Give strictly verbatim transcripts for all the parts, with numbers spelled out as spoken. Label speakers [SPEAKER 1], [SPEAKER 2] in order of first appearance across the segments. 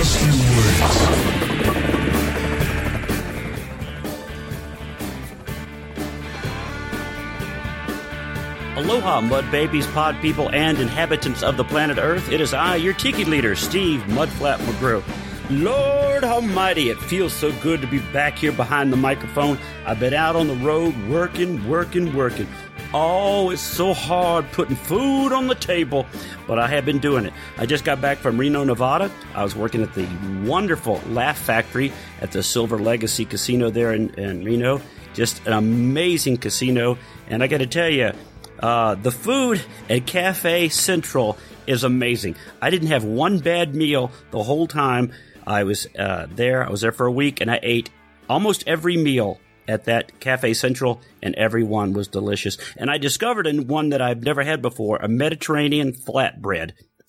[SPEAKER 1] Nasty Ways.
[SPEAKER 2] Aloha, mud babies, pod people, and inhabitants of the planet Earth. It is I, your tiki leader, Steve Mudflap McGrew. Lord almighty, it feels so good to be back here behind the microphone. I've been out on the road working, working, working. Oh, it's so hard putting food on the table, but I have been doing it. I just got back from Reno, Nevada. I was working at the wonderful Laugh Factory at the Silver Legacy Casino there in, in Reno. Just an amazing casino, and I got to tell you, Uh, the food at Cafe Central is amazing. I didn't have one bad meal the whole time I was uh, there. I was there for a week, and I ate almost every meal at that Cafe Central, and every one was delicious. And I discovered in one that I've never had before, a Mediterranean flatbread.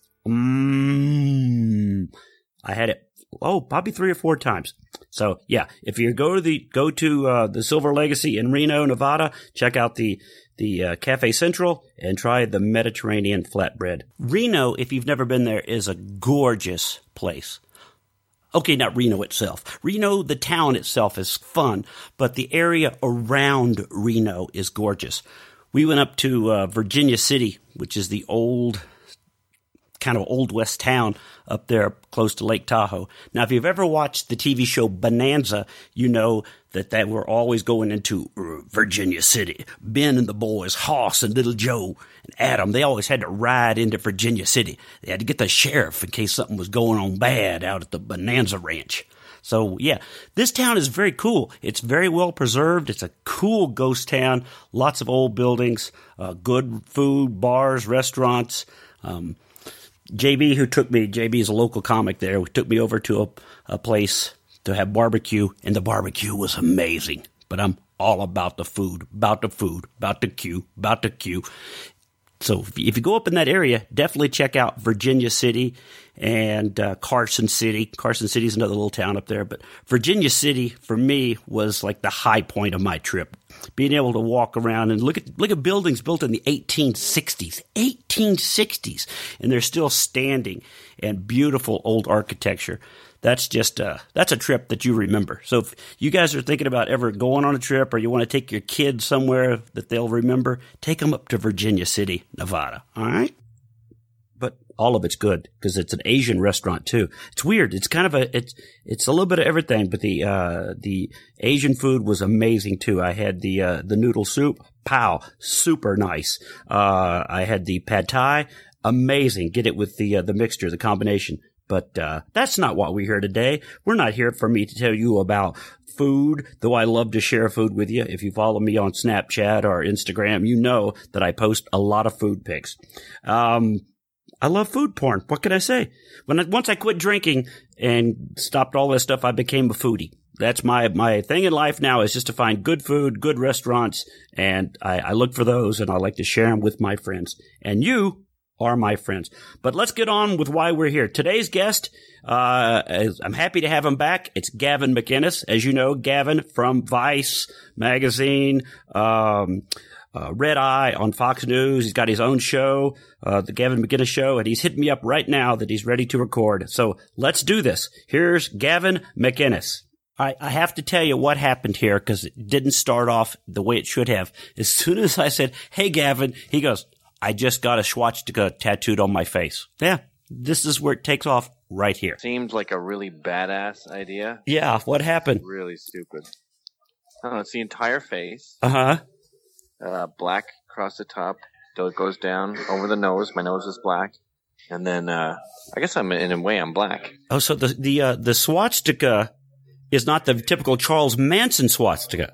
[SPEAKER 2] Mmm. I had it, oh, probably three or four times. So, yeah, if you go to the go to uh, the Silver Legacy in Reno, Nevada, check out the the uh, Cafe Central and try the Mediterranean flatbread. Reno, if you've never been there, is a gorgeous place. Okay, not Reno itself. Reno, the town itself, is fun, but the area around Reno is gorgeous. We went up to uh, Virginia City, which is the old, kind of old west town up there close to Lake Tahoe. Now, if you've ever watched the T V show Bonanza, you know that they were always going into Virginia City. Ben and the boys, Hoss and Little Joe and Adam, they always had to ride into Virginia City. They had to get the sheriff in case something was going on bad out at the Bonanza Ranch. So, yeah, this town is very cool. It's very well preserved. It's a cool ghost town. Lots of old buildings, uh, good food, bars, restaurants. Um, J B, who took me, J B is a local comic there, who took me over to a, a place to have barbecue, and the barbecue was amazing. But I'm all about the food, about the food, about the queue, about the queue. So if you, if you go up in that area, definitely check out Virginia City and uh, Carson City. Carson City is another little town up there. But Virginia City, for me, was like the high point of my trip. Being able to walk around and look at look at buildings built in the eighteen sixties. eighteen sixties. And they're still standing, and beautiful old architecture. That's just uh, that's a trip that you remember. So if you guys are thinking about ever going on a trip, or you want to take your kids somewhere that they'll remember, take them up to Virginia City, Nevada. All right? But all of it's good because it's an Asian restaurant too. It's weird. It's kind of a it's it's a little bit of everything, but the uh, the Asian food was amazing too. I had the uh, the noodle soup, pow, super nice. Uh, I had the pad thai, amazing. Get it with the uh, the mixture, the combination. But uh, that's not what we're here today. We're not here for me to tell you about food, though I love to share food with you. If you follow me on Snapchat or Instagram, you know that I post a lot of food pics. Um, I love food porn. What can I say? When I, once I quit drinking and stopped all this stuff, I became a foodie. That's my, my thing in life now, is just to find good food, good restaurants, and I, I look for those, and I like to share them with my friends. And you are my friends. But let's get on with why we're here. Today's guest, uh, is, I'm happy to have him back. It's Gavin McInnes. As you know, Gavin from Vice magazine, um, uh, Red Eye on Fox News. He's got his own show, uh, the Gavin McInnes Show, and he's hitting me up right now that he's ready to record. So let's do this. Here's Gavin McInnes. I, I have to tell you what happened here, because it didn't start off the way it should have. As soon as I said, "Hey, Gavin," he goes, "I just got a swastika tattooed on my face." Yeah, this is where it takes off, right here.
[SPEAKER 3] Seemed like a really badass idea.
[SPEAKER 2] Yeah, what happened?
[SPEAKER 3] Really stupid. I don't know, it's the entire face.
[SPEAKER 2] Uh-huh.
[SPEAKER 3] Uh, black across the top. So it goes down over the nose. My nose is black. And then, uh, I guess I'm, in a way, I'm black.
[SPEAKER 2] Oh, so the, the, uh, the swastika is not the typical Charles Manson swastika.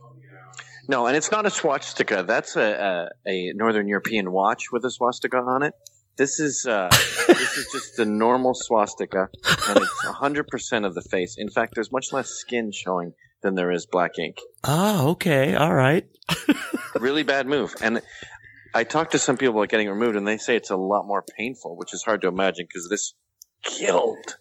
[SPEAKER 3] No, and it's not a swastika. That's a, a, a Northern European watch with a swastika on it. This is uh, this is just the normal swastika, and it's one hundred percent of the face. In fact, there's much less skin showing than there is black ink.
[SPEAKER 2] Oh, okay. All right.
[SPEAKER 3] Really bad move. And I talked to some people about getting removed, and they say it's a lot more painful, which is hard to imagine because this killed.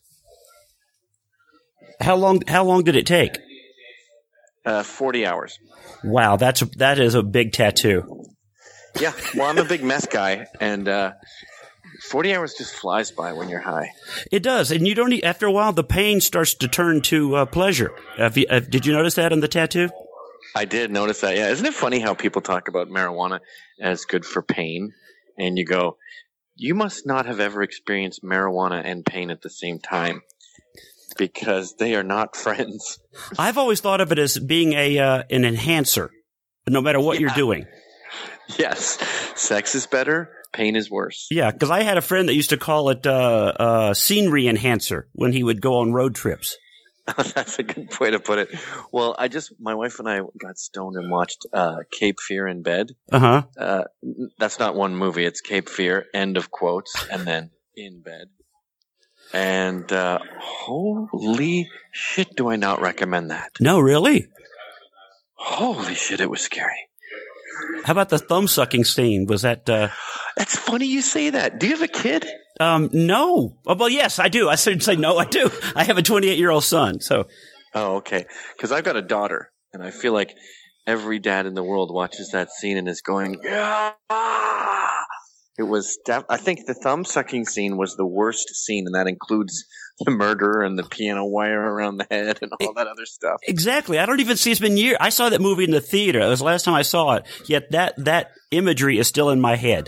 [SPEAKER 2] How long? How long did it take?
[SPEAKER 3] Uh, forty hours.
[SPEAKER 2] Wow, that's a, that is a big tattoo.
[SPEAKER 3] Yeah, well, I'm a big meth guy, and uh, forty hours just flies by when you're high.
[SPEAKER 2] It does, and you don't. Need, after a while, the pain starts to turn to uh, pleasure. Have you, uh, did you notice that on the tattoo?
[SPEAKER 3] I did notice that. Yeah, isn't it funny how people talk about marijuana as good for pain, and you go, you must not have ever experienced marijuana and pain at the same time, because they are not friends.
[SPEAKER 2] I've always thought of it as being a uh, an enhancer, no matter what yeah. you're doing.
[SPEAKER 3] Yes, sex is better. Pain is worse.
[SPEAKER 2] Yeah, because I had a friend that used to call it uh, uh, scenery enhancer when he would go on road trips.
[SPEAKER 3] That's a good way to put it. Well, I just, my wife and I got stoned and watched uh, Cape Fear in bed.
[SPEAKER 2] Uh-huh.
[SPEAKER 3] Uh That's not one movie. It's Cape Fear, end of quotes, and then in bed. And uh, holy shit, do I not recommend that.
[SPEAKER 2] No, really?
[SPEAKER 3] Holy shit, it was scary.
[SPEAKER 2] How about the thumb sucking scene? Was that? Uh...
[SPEAKER 3] That's funny you say that. Do you have a kid?
[SPEAKER 2] Um, no. Oh, well, yes, I do. I shouldn't say no. I do. I have a twenty-eight year old son. So.
[SPEAKER 3] Oh, okay. Because I've got a daughter, and I feel like every dad in the world watches that scene and is going, yeah. It was. Def- I think the thumb sucking scene was the worst scene, and that includes the murder and the piano wire around the head and all that other stuff.
[SPEAKER 2] Exactly. I don't even see it's been years. I saw that movie in the theater. It was the last time I saw it. Yet that that imagery is still in my head.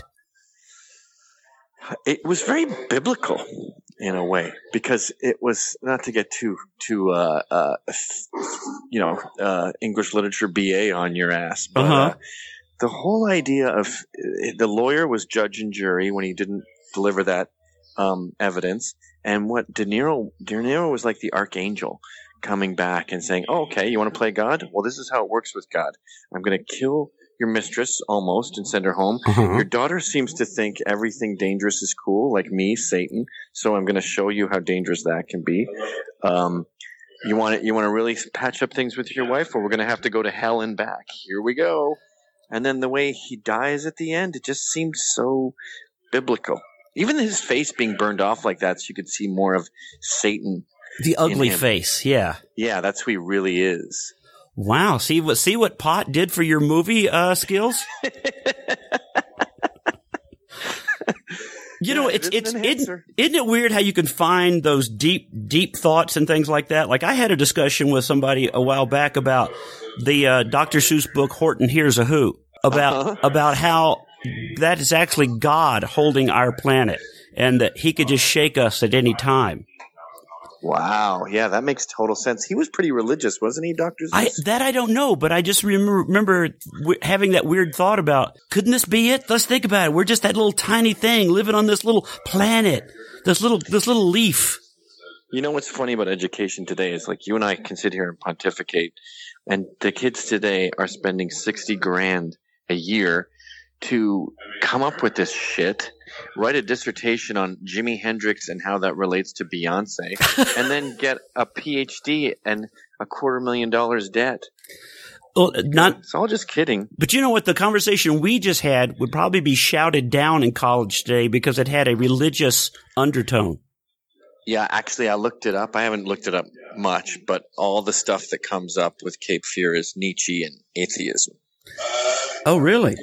[SPEAKER 3] It was very biblical in a way, because it was, not to get too too uh, uh, you know uh, English literature B A on your ass, but uh-huh. uh, the whole idea of the lawyer was judge and jury when he didn't deliver that um, evidence. And what De Niro, De Niro was like the archangel coming back and saying, oh, okay, you want to play God? Well, this is how it works with God. I'm going to kill your mistress almost and send her home. Uh-huh. Your daughter seems to think everything dangerous is cool, like me, Satan. So I'm going to show you how dangerous that can be. Um, you want to, you want to really patch up things with your wife, or we're going to have to go to hell and back. Here we go. And then the way he dies at the end, it just seemed so biblical. Even his face being burned off like that, so you could see more of Satan.
[SPEAKER 2] The ugly face, yeah.
[SPEAKER 3] Yeah, that's who he really is.
[SPEAKER 2] Wow, see what see what pot did for your movie uh, skills? You yeah, know, it's it's it, isn't it weird how you can find those deep deep thoughts and things like that? Like I had a discussion with somebody a while back about the uh, Doctor Seuss book Horton Hears a Who, about uh-huh. about how that is actually God holding our planet, and that he could just shake us at any time.
[SPEAKER 3] Wow. Yeah, that makes total sense. He was pretty religious, wasn't he, Doctor Seuss?
[SPEAKER 2] I, that I don't know, but I just remember, remember w- having that weird thought about, couldn't this be it? Let's think about it. We're just that little tiny thing living on this little planet, this little this little leaf.
[SPEAKER 3] You know what's funny about education today is, like, you and I can sit here and pontificate, and the kids today are spending sixty grand a year to come up with this shit, write a dissertation on Jimi Hendrix and how that relates to Beyonce, and then get a P H D and a quarter million dollars debt.
[SPEAKER 2] Well, not,
[SPEAKER 3] it's all just kidding.
[SPEAKER 2] But you know what? The conversation we just had would probably be shouted down in college today because it had a religious undertone.
[SPEAKER 3] Yeah, actually, I looked it up. I haven't looked it up much, but all the stuff that comes up with Cape Fear is Nietzsche and atheism.
[SPEAKER 2] Oh, really?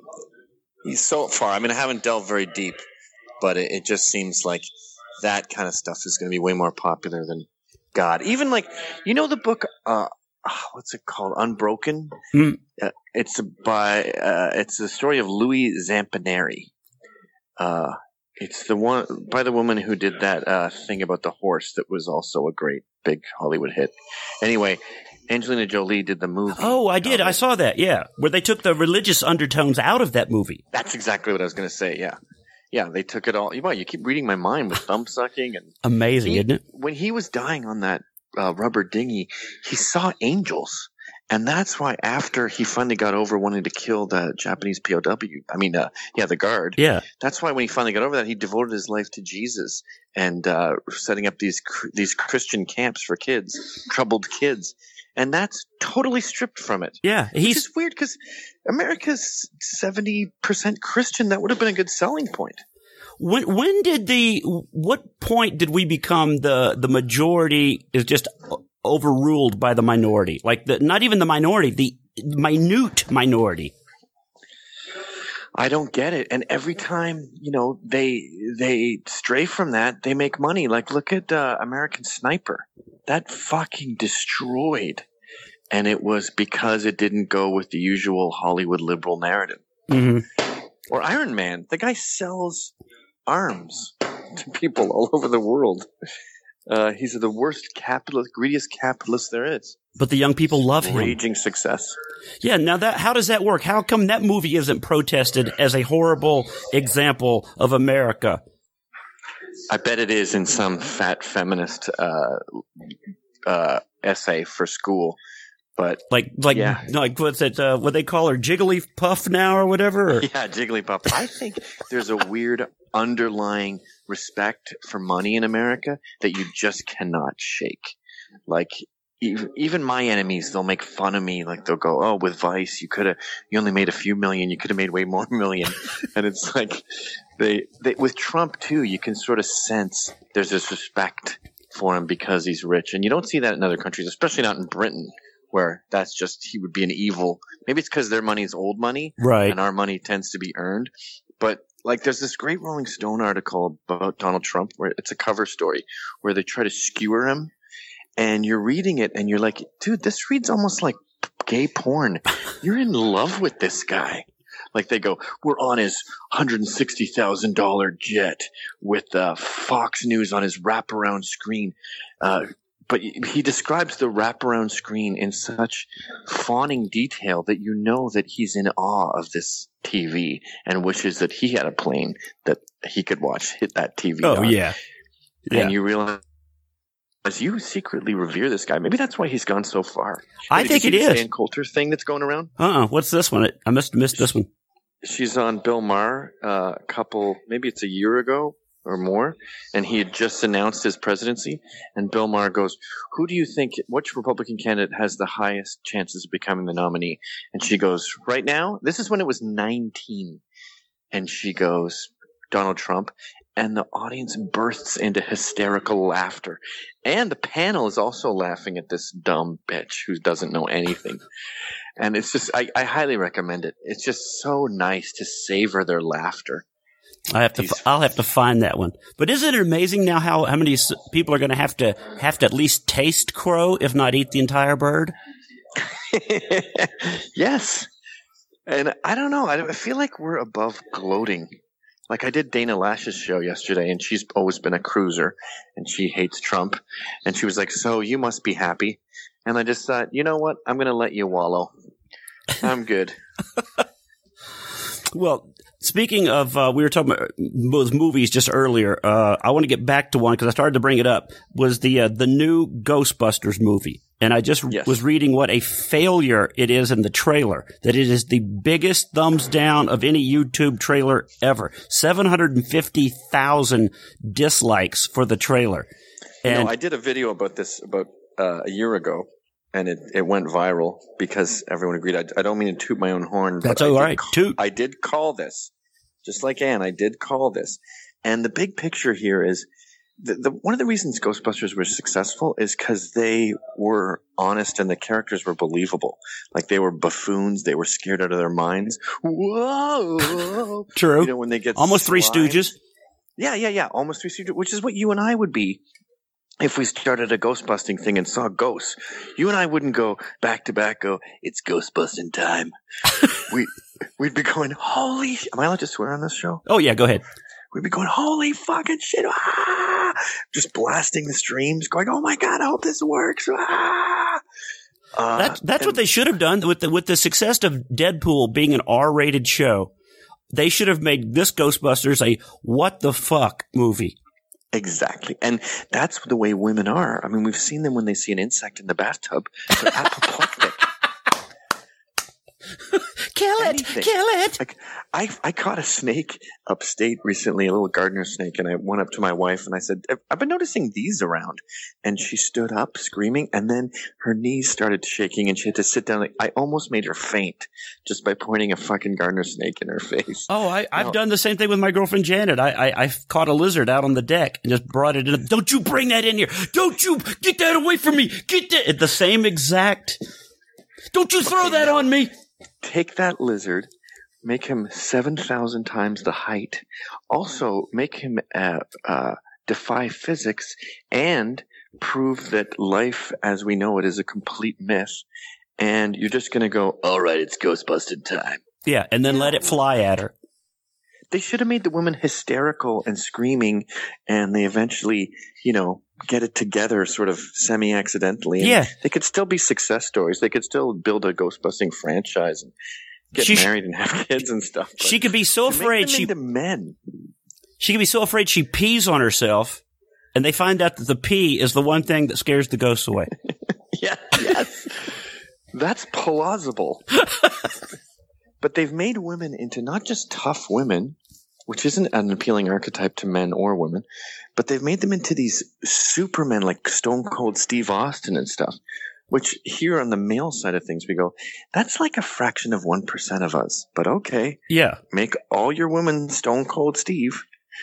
[SPEAKER 3] So far, I mean, I haven't delved very deep, but it, it just seems like that kind of stuff is going to be way more popular than God. Even like, you know, the book, uh, what's it called? Unbroken. Mm. Uh, it's by, uh, it's the story of Louis Zampaneri. Uh, it's the one by the woman who did that uh, thing about the horse that was also a great big Hollywood hit. Anyway. Angelina Jolie did the movie.
[SPEAKER 2] Oh, I did. I saw that, yeah. Where they took the religious undertones out of that movie.
[SPEAKER 3] That's exactly what I was going to say, yeah. Yeah, they took it all. You keep reading my mind with thumb sucking. And
[SPEAKER 2] amazing,
[SPEAKER 3] he,
[SPEAKER 2] isn't it?
[SPEAKER 3] When he was dying on that uh, rubber dinghy, he saw angels. And that's why after he finally got over wanting to kill the Japanese P O W, I mean, uh, yeah, the guard.
[SPEAKER 2] Yeah.
[SPEAKER 3] That's why when he finally got over that, he devoted his life to Jesus and uh, setting up these these Christian camps for kids, troubled kids. And that's totally stripped from it.
[SPEAKER 2] Yeah.
[SPEAKER 3] He's Which is weird because America's seventy percent Christian. That would have been a good selling point.
[SPEAKER 2] When when did the – what point did we become the, the majority is just overruled by the minority? Like the not even the minority, the minute minority.
[SPEAKER 3] I don't get it. And every time, you know, they they stray from that, they make money. Like, look at uh, American Sniper. That fucking destroyed. And it was because it didn't go with the usual Hollywood liberal narrative.
[SPEAKER 2] Mm-hmm.
[SPEAKER 3] Or Iron Man. The guy sells arms to people all over the world. Uh, he's the worst capitalist, greediest capitalist there is.
[SPEAKER 2] But the young people love him.
[SPEAKER 3] Raging success.
[SPEAKER 2] Yeah, now that how does that work? How come that movie isn't protested as a horrible example of America?
[SPEAKER 3] I bet it is in some fat feminist uh, uh, essay for school. But
[SPEAKER 2] like, like,
[SPEAKER 3] yeah.
[SPEAKER 2] like what's it? Uh, what they call her, Jigglypuff now or whatever? Or?
[SPEAKER 3] Yeah, Jigglypuff. I think there's a weird underlying respect for money in America that you just cannot shake. Like, even my enemies, they'll make fun of me. Like, they'll go, "Oh, with Vice, you could have, you only made a few million. You could have made way more million." And it's like, they, they, with Trump too, you can sort of sense there's this respect for him because he's rich, and you don't see that in other countries, especially not in Britain, where that's just, he would be an evil. Maybe it's because their money is old money,
[SPEAKER 2] right? And
[SPEAKER 3] our money tends to be earned. But like, there's this great Rolling Stone article about Donald Trump where it's a cover story where they try to skewer him. And you're reading it and you're like, dude, this reads almost like gay porn. You're in love with this guy. Like, they go, we're on his one hundred sixty thousand dollars jet with uh, Fox News on his wraparound screen. Uh, but he describes the wraparound screen in such fawning detail that you know that he's in awe of this T V and wishes that he had a plane that he could watch hit that T V
[SPEAKER 2] Oh,
[SPEAKER 3] on.
[SPEAKER 2] yeah. yeah.
[SPEAKER 3] And you realize, as you secretly revere this guy. Maybe that's why he's gone so far.
[SPEAKER 2] I
[SPEAKER 3] Did
[SPEAKER 2] think
[SPEAKER 3] you
[SPEAKER 2] it
[SPEAKER 3] see the
[SPEAKER 2] is.
[SPEAKER 3] Stan Coulter thing that's going around.
[SPEAKER 2] Uh-uh. What's this one? I must have missed this one.
[SPEAKER 3] She's on Bill Maher uh, a couple, maybe it's a year ago or more, and he had just announced his presidency. And Bill Maher goes, "Who do you think, which Republican candidate has the highest chances of becoming the nominee?" And she goes, "Right now, this is when it was nineteen." And she goes, "Donald Trump." And the audience bursts into hysterical laughter. And the panel is also laughing at this dumb bitch who doesn't know anything. And it's just, I, I highly recommend it. It's just so nice to savor their laughter.
[SPEAKER 2] I have to, These, I'll have to find that one. But isn't it amazing now how, how many people are going to have to have to at least taste crow, if not eat the entire bird?
[SPEAKER 3] Yes. And I don't know. I feel like we're above gloating. Like, I did Dana Lash's show yesterday, and she's always been a cruiser, and she hates Trump. And she was like, "So you must be happy." And I just thought, you know what? I'm going to let you wallow. I'm good.
[SPEAKER 2] Well, speaking of, uh, we were talking about those movies just earlier. Uh, I want to get back to one because I started to bring it up. Was the uh, the new Ghostbusters movie? And I just
[SPEAKER 3] yes.
[SPEAKER 2] was reading what a failure it is in the trailer. That it is the biggest thumbs down of any YouTube trailer ever. Seven hundred and fifty thousand dislikes for the trailer. And
[SPEAKER 3] you know, I did a video about this about uh, a year ago. And it, it went viral because everyone agreed. I, I don't mean to toot my own horn. But
[SPEAKER 2] That's all right.
[SPEAKER 3] Call,
[SPEAKER 2] Toot.
[SPEAKER 3] I did call this. Just like Ann, I did call this. And the big picture here is the, the one of the reasons Ghostbusters were successful is because they were honest and the characters were believable. Like, they were buffoons. They were scared out of their minds. Whoa.
[SPEAKER 2] True.
[SPEAKER 3] You know, when they get
[SPEAKER 2] Almost Three
[SPEAKER 3] slimed.
[SPEAKER 2] Stooges.
[SPEAKER 3] Yeah, yeah, yeah. Almost Three Stooges, which is what you and I would be. If we started a ghost busting thing and saw ghosts, you and I wouldn't go back to back, go, "It's ghost busting time." we, we'd be going, "Holy sh-" Am I allowed to swear on this show?
[SPEAKER 2] Oh, yeah, go ahead.
[SPEAKER 3] We'd be going, "Holy fucking shit." Ah! Just blasting the streams, going, "Oh my God, I hope this works." Ah! Uh,
[SPEAKER 2] that's that's
[SPEAKER 3] and-
[SPEAKER 2] what they should have done with the, with the success of Deadpool being an R-rated show. They should have made this Ghostbusters a what the fuck movie.
[SPEAKER 3] Exactly. And that's the way women are. I mean, we've seen them when they see an insect in the bathtub. They're apoplectic.
[SPEAKER 2] Kill it!
[SPEAKER 3] Anything.
[SPEAKER 2] Kill it!
[SPEAKER 3] Like, I I caught a snake upstate recently, a little gardener snake, and I went up to my wife and I said, "I've been noticing these around." And she stood up screaming, and then her knees started shaking and she had to sit down. Like, I almost made her faint just by pointing a fucking gardener snake in her face.
[SPEAKER 2] Oh, I, I've
[SPEAKER 3] No.
[SPEAKER 2] done the same thing with my girlfriend Janet. I, I I caught a lizard out on the deck and just brought it in. Don't you bring that in here! Don't you get that away from me! Get that! The same exact. Don't you throw
[SPEAKER 3] Okay,
[SPEAKER 2] that
[SPEAKER 3] now-
[SPEAKER 2] on me!
[SPEAKER 3] Take that lizard, make him seven thousand times the height. Also, make him uh, uh, defy physics and prove that life as we know it is a complete myth. And you're just going to go, all right, it's Ghostbusting time.
[SPEAKER 2] Yeah, and then let it fly at her.
[SPEAKER 3] They should have made the women hysterical and screaming, and they eventually, you know, get it together sort of semi-accidentally. And
[SPEAKER 2] yeah.
[SPEAKER 3] They could still be success stories. They could still build a Ghostbusting franchise and get
[SPEAKER 2] she,
[SPEAKER 3] married and have kids and stuff. But
[SPEAKER 2] she could be so afraid she
[SPEAKER 3] into men.
[SPEAKER 2] She could be so afraid she pees on herself, and they find out that the pee is the one thing that scares the ghosts away.
[SPEAKER 3] yeah, yes. That's plausible. But they've made women into not just tough women, which isn't an appealing archetype to men or women, but they've made them into these supermen like Stone Cold Steve Austin and stuff, which here on the male side of things we go, that's like a fraction of one percent of us. But okay.
[SPEAKER 2] Yeah.
[SPEAKER 3] Make all your women Stone Cold Steve.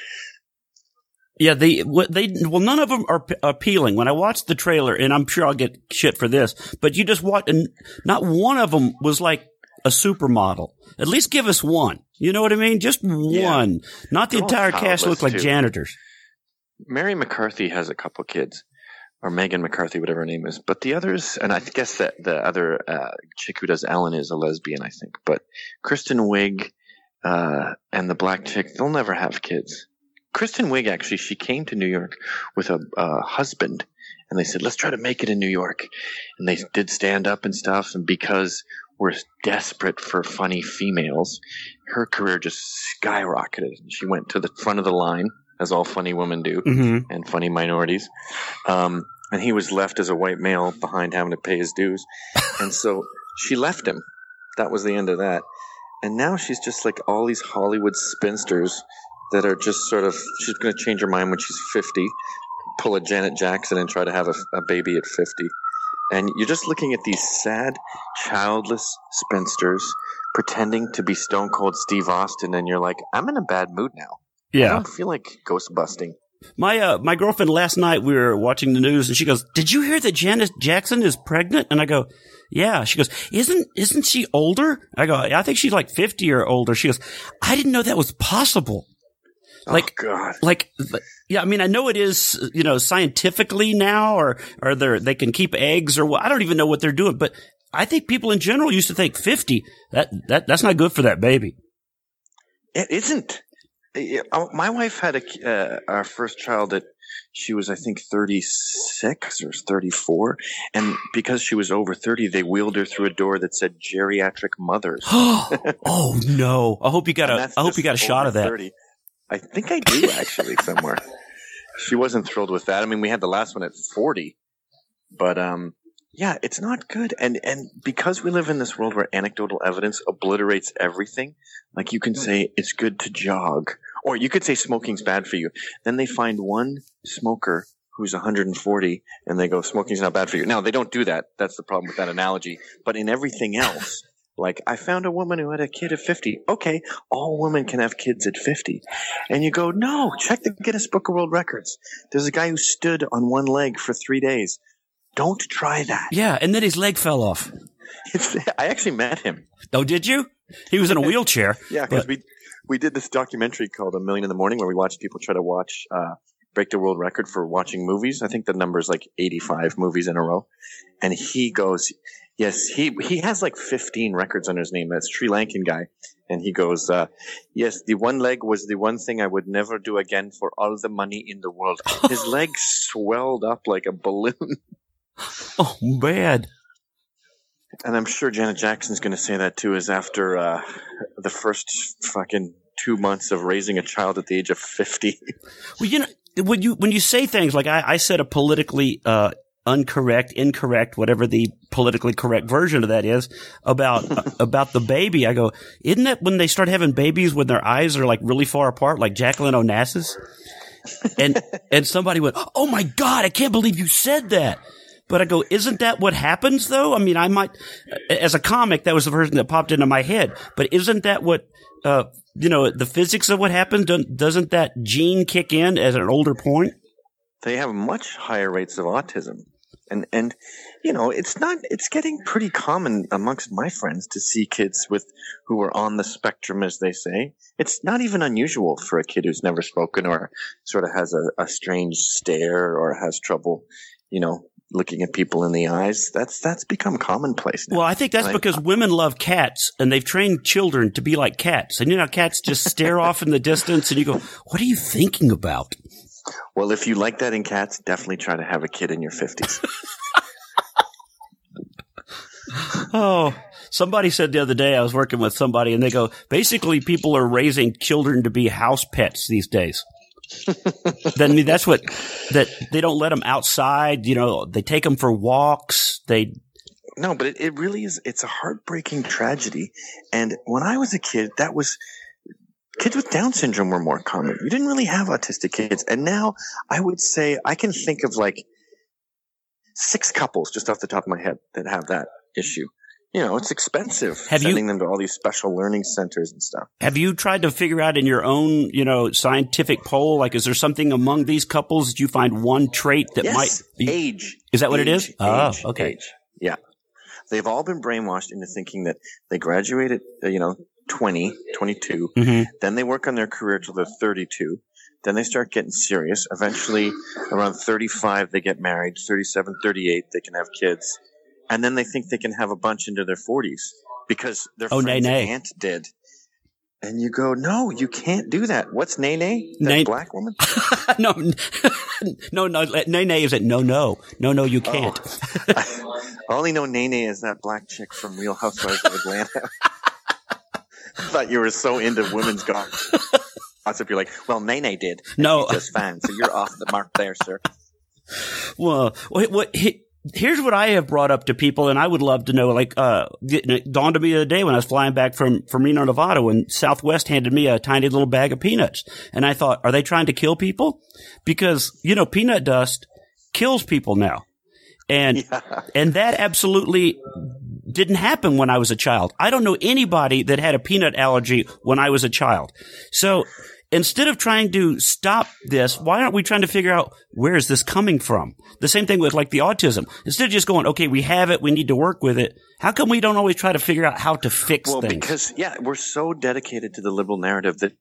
[SPEAKER 2] Yeah, they, they, well, none of them are p- appealing. When I watched the trailer, and I'm sure I'll get shit for this, but you just watch, and not one of them was like a supermodel. At least give us one. You know what I mean? Just one. Yeah. Not the
[SPEAKER 3] They're
[SPEAKER 2] entire cast look like
[SPEAKER 3] too.
[SPEAKER 2] janitors.
[SPEAKER 3] Mary McCarthy has a couple kids, or Megan McCarthy, whatever her name is. But the others, and I guess that the other uh, chick who does Ellen is a lesbian, I think. But Kristen Wiig uh, and the black chick, they'll never have kids. Kristen Wiig, actually, she came to New York with a uh, husband, and they said, let's try to make it in New York. And they did stand up and stuff, and because we're desperate for funny females, her career just skyrocketed. She went to the front of the line, as all funny women do,
[SPEAKER 2] mm-hmm.
[SPEAKER 3] and funny minorities. Um, and he was left as a white male behind having to pay his dues. And so she left him. That was the end of that. And now she's just like all these Hollywood spinsters that are just sort of, she's going to change her mind when she's fifty, pull a Janet Jackson and try to have a, a baby at fifty. And you're just looking at these sad, childless spinsters pretending to be Stone Cold Steve Austin, and you're like, I'm in a bad mood now.
[SPEAKER 2] Yeah.
[SPEAKER 3] I don't feel like ghost busting.
[SPEAKER 2] My uh, my girlfriend last night, we were watching the news, and she goes, did you hear that Janet Jackson is pregnant? And I go, yeah. She goes, isn't isn't she older? I go, I think she's like fifty or older. She goes, I didn't know that was possible. Like,
[SPEAKER 3] oh, God.
[SPEAKER 2] like, yeah, I mean, I know it is, you know, scientifically now, or, or they're, they can keep eggs, or what, I don't even know what they're doing, but I think people in general used to think fifty, that, that, that's not good for that baby.
[SPEAKER 3] It isn't. My wife had a, uh, our first child at, she was, I think, thirty-six or thirty-four. And because she was over thirty, they wheeled her through a door that said geriatric mothers.
[SPEAKER 2] Oh, no. I hope you got a, I hope you got a shot of that.
[SPEAKER 3] thirty. I think I do, actually, somewhere. She wasn't thrilled with that. I mean, we had the last one at forty. But, um, yeah, it's not good. And and because we live in this world where anecdotal evidence obliterates everything, like you can say it's good to jog, or you could say smoking's bad for you. Then they find one smoker who's one hundred forty, and they go, smoking's not bad for you. Now, they don't do that. That's the problem with that analogy. But in everything else, like, I found a woman who had a kid at fifty. Okay, all women can have kids at fifty. And you go, no, check the Guinness Book of World Records. There's a guy who stood on one leg for three days. Don't try that.
[SPEAKER 2] Yeah, and then his leg fell off.
[SPEAKER 3] It's, I actually met him.
[SPEAKER 2] Oh, did you? He was in a wheelchair.
[SPEAKER 3] Yeah, because we we did this documentary called A Million in the Morning where we watched people try to watch uh, break the world record for watching movies. I think the number is like eighty-five movies in a row. And he goes, yes, he he has like fifteen records under his name. That's a Sri Lankan guy. And he goes, uh, yes, the one leg was the one thing I would never do again for all the money in the world. His leg swelled up like a balloon.
[SPEAKER 2] Oh, man.
[SPEAKER 3] And I'm sure Janet Jackson's going to say that too, is after uh, the first fucking two months of raising a child at the age of fifty.
[SPEAKER 2] Well, you know, when you when you say things like I, I said a politically uh, incorrect, incorrect, whatever the politically correct version of that is about uh, about the baby, I go, isn't that when they start having babies when their eyes are like really far apart, like Jacqueline Onassis? And and somebody went, oh my God, I can't believe you said that. But I go, isn't that what happens, though? I mean, I might, as a comic, that was the version that popped into my head. But isn't that what, uh, you know, the physics of what happens? Doesn't that gene kick in at an older point?
[SPEAKER 3] They have much higher rates of autism. And, and, you know, it's not, it's getting pretty common amongst my friends to see kids with, who are on the spectrum, as they say. It's not even unusual for a kid who's never spoken or sort of has a, a strange stare or has trouble, you know, looking at people in the eyes. That's, that's become commonplace now.
[SPEAKER 2] Well, I think that's
[SPEAKER 3] I,
[SPEAKER 2] because women love cats and they've trained children to be like cats. And you know, cats just stare off in the distance and you go, what are you thinking about?
[SPEAKER 3] Well, if you like that in cats, definitely try to have a kid in your fifties.
[SPEAKER 2] Oh, somebody said the other day, I was working with somebody and they go, basically people are raising children to be house pets these days. Then that's what, that they don't let them outside, you know, they take them for walks. They,
[SPEAKER 3] no, but it, it really is, it's a heartbreaking tragedy. And when I was a kid, that was, kids with Down syndrome were more common. You didn't really have autistic kids. And now I would say I can think of like six couples just off the top of my head that have that issue. You know, it's expensive
[SPEAKER 2] have
[SPEAKER 3] sending
[SPEAKER 2] you,
[SPEAKER 3] them to all these special learning centers and stuff.
[SPEAKER 2] Have you tried to figure out in your own, you know, scientific poll, like, is there something among these couples that you find one trait that
[SPEAKER 3] yes,
[SPEAKER 2] might
[SPEAKER 3] be, age.
[SPEAKER 2] Is that what
[SPEAKER 3] age,
[SPEAKER 2] it is?
[SPEAKER 3] Age,
[SPEAKER 2] oh, okay.
[SPEAKER 3] Age. Yeah. They've all been brainwashed into thinking that they graduate at, uh, you know, twenty, twenty-two.
[SPEAKER 2] Mm-hmm.
[SPEAKER 3] Then they work on their career till they're thirty-two. Then they start getting serious. Eventually, around thirty-five, they get married. thirty-seven, thirty-eight, they can have kids. And then they think they can have a bunch into their forties because their
[SPEAKER 2] oh,
[SPEAKER 3] friend's
[SPEAKER 2] nay, nay.
[SPEAKER 3] aunt did. And you go, no, you can't do that. What's nay, nay? That
[SPEAKER 2] nay-
[SPEAKER 3] black woman?
[SPEAKER 2] no, no, no. Nay, nay is it? No, no. No, no, you can't.
[SPEAKER 3] Oh. I, I only know nay, nay is that black chick from Real Housewives of Atlanta. I thought you were so into women's gossip. You're like, well, Nene did.
[SPEAKER 2] No.
[SPEAKER 3] Just fine. So you're off the mark there, sir.
[SPEAKER 2] Well, what, what, here's what I have brought up to people, and I would love to know, like, uh, it dawned on me the other day when I was flying back from, from Reno, Nevada, when Southwest handed me a tiny little bag of peanuts. And I thought, are they trying to kill people? Because, you know, peanut dust kills people now. And, yeah. and that absolutely didn't happen when I was a child. I don't know anybody that had a peanut allergy when I was a child. So instead of trying to stop this, why aren't we trying to figure out where is this coming from? The same thing with like the autism. Instead of just going, okay, we have it, we need to work with it. How come we don't always try to figure out how to fix
[SPEAKER 3] well,
[SPEAKER 2] things?
[SPEAKER 3] Well, because, yeah, we're so dedicated to the liberal narrative that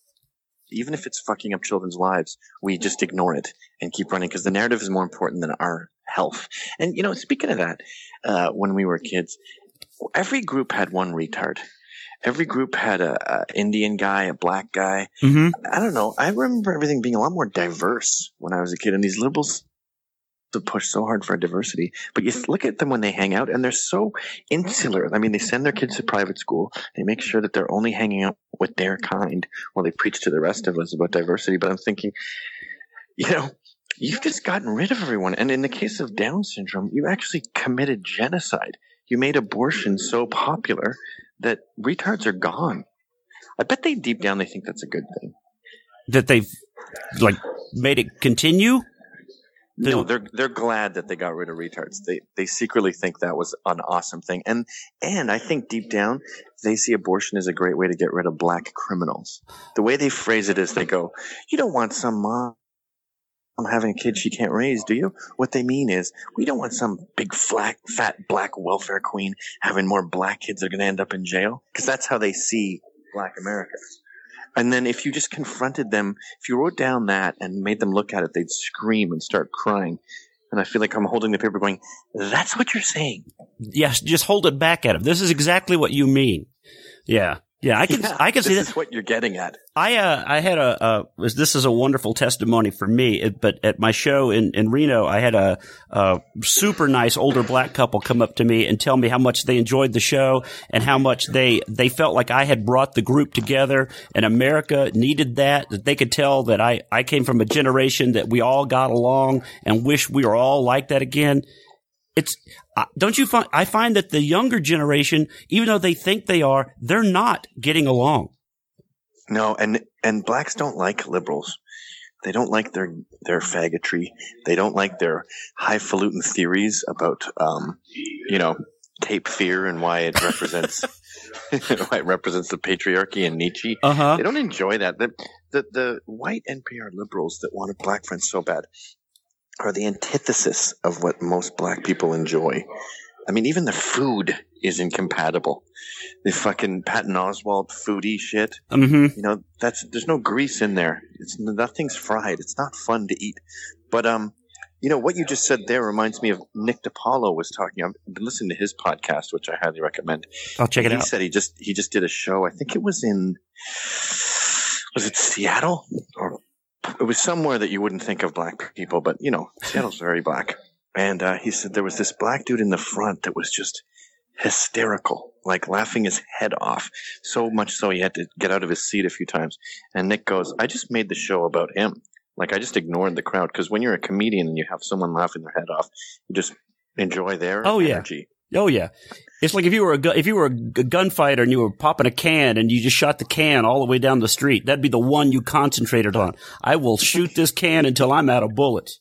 [SPEAKER 3] even if it's fucking up children's lives, we just ignore it and keep running because the narrative is more important than our health. And, you know, speaking of that, uh, when we were kids, every group had one retard. Every group had a, a Indian guy, a black guy.
[SPEAKER 2] Mm-hmm.
[SPEAKER 3] I don't know. I remember everything being a lot more diverse when I was a kid. And these liberals to push so hard for diversity. But you look at them when they hang out, and they're so insular. I mean, they send their kids to private school. They make sure that they're only hanging out with their kind while they preach to the rest of us about diversity. But I'm thinking, you know, you've just gotten rid of everyone. And in the case of Down syndrome, you actually committed genocide. You made abortion so popular that retards are gone. I bet they deep down they think that's a good thing.
[SPEAKER 2] That they've like made it continue?
[SPEAKER 3] No, they're they're glad that they got rid of retards. They they secretly think that was an awesome thing. And and I think deep down they see abortion as a great way to get rid of black criminals. The way they phrase it is they go, "You don't want some mom having a kid she can't raise, do you?" What they mean is, we don't want some big flat, fat black welfare queen having more black kids that are going to end up in jail. Because that's how they see black Americans. And then if you just confronted them, if you wrote down that and made them look at it, they'd scream and start crying. And I feel like I'm holding the paper going, that's what you're saying.
[SPEAKER 2] Yes, just hold it back at them. This is exactly what you mean. Yeah. Yeah, I can,
[SPEAKER 3] yeah,
[SPEAKER 2] I can see that.
[SPEAKER 3] This is what you're getting at.
[SPEAKER 2] I, uh, I had a, uh, this is a wonderful testimony for me, but at my show in, in Reno, I had a, a super nice older black couple come up to me and tell me how much they enjoyed the show and how much they, they felt like I had brought the group together and America needed that, that they could tell that I, I came from a generation that we all got along and wish we were all like that again. It's, uh, don't you find, I find that the younger generation, even though they think they are, they're not getting along.
[SPEAKER 3] No, and, and blacks don't like liberals. They don't like their, their faggotry. They don't like their highfalutin theories about, um, you know, Cape Fear and why it represents, why it represents the patriarchy and Nietzsche.
[SPEAKER 2] Uh-huh.
[SPEAKER 3] They don't enjoy that. The, the, the white N P R liberals that wanted black friends so bad, are the antithesis of what most black people enjoy. I mean, even the food is incompatible. The fucking Patton Oswalt foodie shit.
[SPEAKER 2] Mm-hmm.
[SPEAKER 3] You know, that's there's no grease in there. It's nothing's fried. It's not fun to eat. But um, you know what you just said there reminds me of Nick DiPaolo was talking. I've been listening to his podcast, which I highly recommend.
[SPEAKER 2] I'll check it
[SPEAKER 3] he
[SPEAKER 2] out.
[SPEAKER 3] He said he just he just did a show. I think it was in was it Seattle or it was somewhere that you wouldn't think of black people, but you know, Seattle's very black. And uh, he said there was this black dude in the front that was just hysterical, like laughing his head off, so much so he had to get out of his seat a few times. And Nick goes, I just made the show about him. Like, I just ignored the crowd, because when you're a comedian and you have someone laughing their head off, you just enjoy their
[SPEAKER 2] oh,
[SPEAKER 3] energy.
[SPEAKER 2] Yeah. Oh, yeah. It's like if you were a gu- if you were a g- gunfighter and you were popping a can and you just shot the can all the way down the street, that'd be the one you concentrated on. I will shoot this can until I'm out of bullets.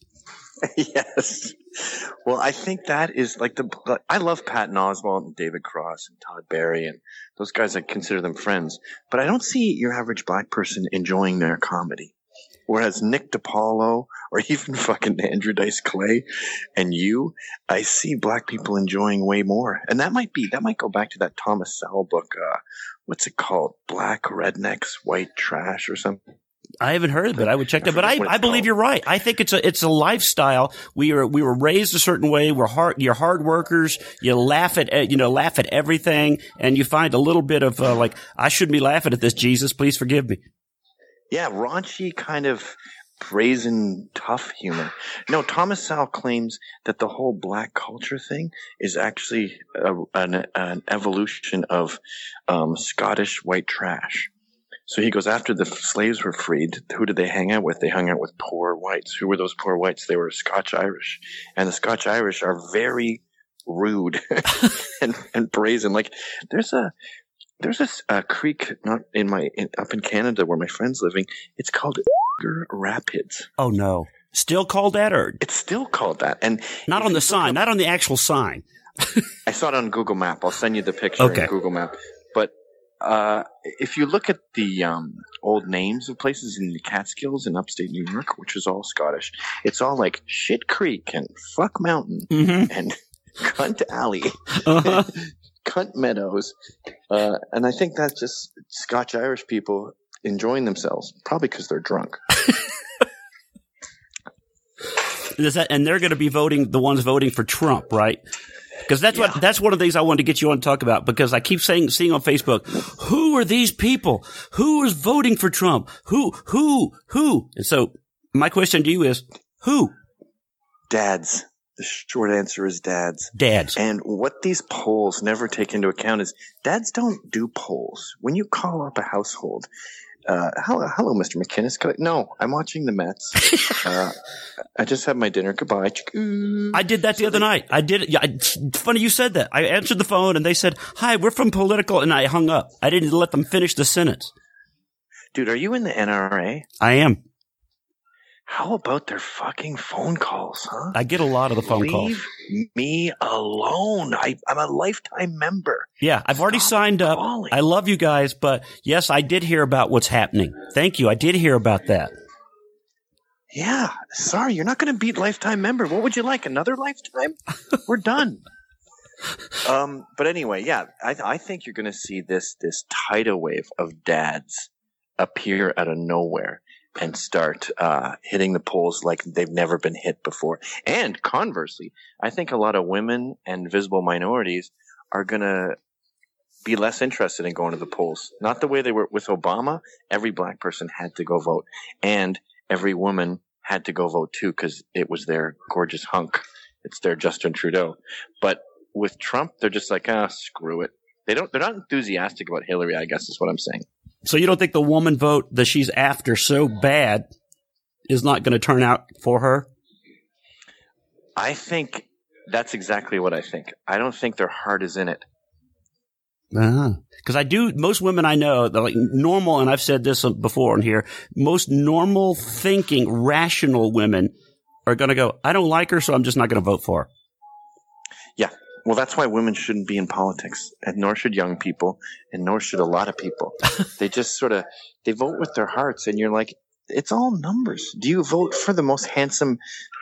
[SPEAKER 3] Yes. Well, I think that is like the – I love Patton Oswalt and David Cross and Todd Barry and those guys. I consider them friends. But I don't see your average black person enjoying their comedy. Whereas Nick DiPaolo or even fucking Andrew Dice Clay and you, I see black people enjoying way more. And that might be – that might go back to that Thomas Sowell book. Uh, what's it called? Black Rednecks, White Trash or something.
[SPEAKER 2] I haven't heard of it. I would check that, but I, I believe you're right. I think it's a it's a lifestyle. We are we were raised a certain way. We're hard. You're hard workers. You laugh at you know laugh at everything, and you find a little bit of uh, like I shouldn't be laughing at this. Jesus, please forgive me.
[SPEAKER 3] Yeah, raunchy kind of brazen, tough humor. No, Thomas Sowell claims that the whole black culture thing is actually a, an, an evolution of um, Scottish white trash. So he goes, after the slaves were freed, who did they hang out with? They hung out with poor whites. Who were those poor whites? They were Scotch-Irish. And the Scotch-Irish are very rude and, and brazen. Like, there's a there's a, a creek not in my in, up in Canada where my friend's living. It's called Rapids.
[SPEAKER 2] Oh, no. Still called that? Or
[SPEAKER 3] It's still called that. And
[SPEAKER 2] not on the sign, up, not on the actual sign.
[SPEAKER 3] I saw it on Google Map. I'll send you the picture
[SPEAKER 2] okay.
[SPEAKER 3] on Google Map. But Uh, if you look at the um, old names of places in the Catskills in upstate New York, which is all Scottish, it's all like Shit Creek and Fuck Mountain
[SPEAKER 2] mm-hmm.
[SPEAKER 3] and Cunt Alley,
[SPEAKER 2] uh-huh.
[SPEAKER 3] Cunt Meadows. Uh, and I think that's just Scotch-Irish people enjoying themselves, probably because they're drunk.
[SPEAKER 2] Is that, and they're going to be voting, the ones voting for Trump, right? Because that's yeah. what that's one of the things I wanted to get you on to talk about. Because I keep saying, seeing on Facebook, who are these people? Who is voting for Trump? Who, who, who? And so my question to you is, who?
[SPEAKER 3] Dads. The short answer is dads.
[SPEAKER 2] Dads.
[SPEAKER 3] And what these polls never take into account is dads don't do polls. When you call up a household, uh, hello, hello, Mister McInnes. Could I, no, I'm watching the Mets. uh, I just had my dinner. Goodbye.
[SPEAKER 2] I did that the so other they, night. I did it. Yeah, it's funny you said that. I answered the phone and they said, "Hi, we're from Political," and I hung up. I didn't let them finish the sentence.
[SPEAKER 3] Dude, are you in the N R A?
[SPEAKER 2] I am.
[SPEAKER 3] How about their fucking phone calls, huh?
[SPEAKER 2] I get a lot of the phone
[SPEAKER 3] Leave
[SPEAKER 2] calls.
[SPEAKER 3] Leave me alone. I, I'm a lifetime member.
[SPEAKER 2] Yeah, I've Stop already signed up. Calling. I love you guys, but yes, I did hear about what's happening. Thank you. I did hear about that.
[SPEAKER 3] Yeah. Sorry, you're not going to beat lifetime member. What would you like? Another lifetime? We're done. um, but anyway, yeah, I, I think you're going to see this this tidal wave of dads appear out of nowhere and start uh, hitting the polls like they've never been hit before. And conversely, I think a lot of women and visible minorities are going to be less interested in going to the polls. Not the way they were with Obama. Every black person had to go vote. And every woman had to go vote too because it was their gorgeous hunk. It's their Justin Trudeau. But with Trump, they're just like, ah, screw it. They don't, they're not enthusiastic about Hillary, I guess is what I'm saying.
[SPEAKER 2] So you don't think the woman vote that she's after so bad is not going to turn out for her?
[SPEAKER 3] I think that's exactly what I think. I don't think their heart is in it.
[SPEAKER 2] Uh-huh. Because I do, most women I know, they're like normal, and I've said this before in here, most normal thinking, rational women are going to go, I don't like her, so I'm just not going to vote for her.
[SPEAKER 3] Yeah. Well, that's why women shouldn't be in politics, and nor should young people, and nor should a lot of people. They just sort of, they vote with their hearts, and you're like, it's all numbers. Do you vote for the most handsome